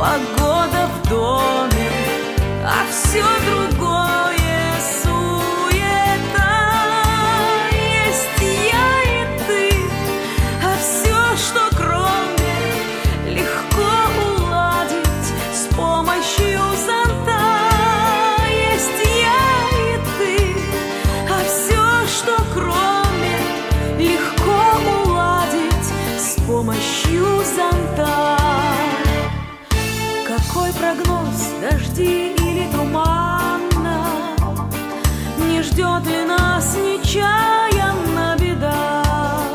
погода в доме, а все другое суета. Есть я и ты, а все, что кроме, легко уладить с помощью зонта. Есть я и ты, а все, что кроме, легко уладить с помощью зонта. Какой прогноз, дожди или туманно? Не ждет ли нас нечаянно беда?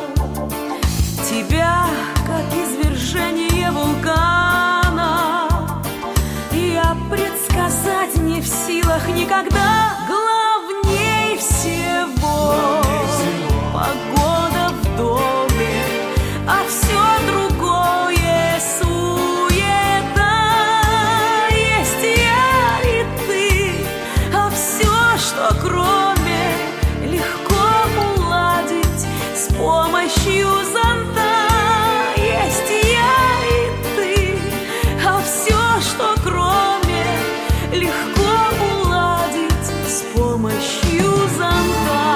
Тебя, как извержение вулкана, я предсказать не в силах никогда. Главней всего погода в доме, а все другое суета. Есть я и ты, а все, что кроме, легко уладить с помощью зонта. Есть я и ты, а все, что кроме, легко уладить с помощью зонта.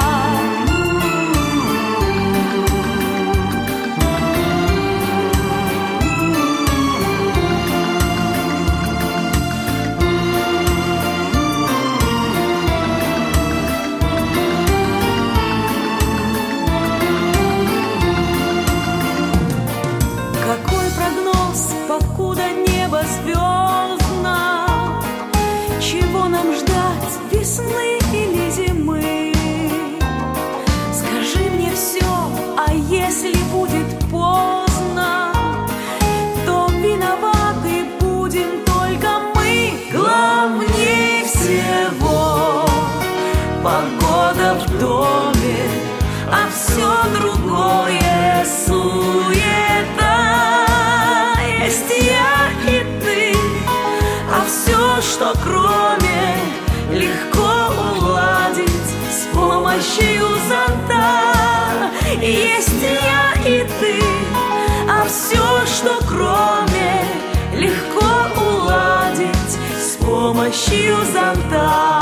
Какой прогноз, покуда небо звездно? Чего нам ждать, весны или зимы? Скажи мне все, а если будет поздно, то виноваты будем только мы. Главней всего погода в доме, а все другое суета. Есть я и ты, а все, что кроме, легко уладить с помощью зонта. Есть я и ты, а все, что кроме, легко уладить с помощью зонта.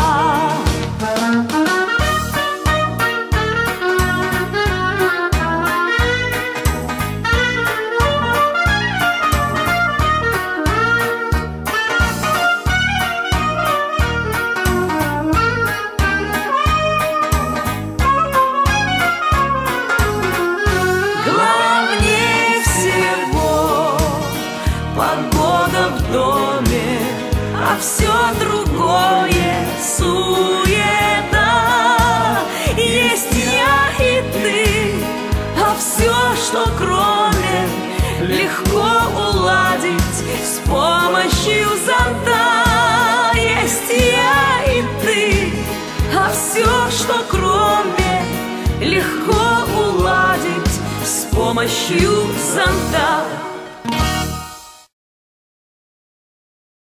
Главней всего погода в доме, а все другое суета. Есть я и ты, а все, что кроме, легко уладить с помощью зонта. Есть я и ты, а все, что кроме, легко уладить с помощью зонта.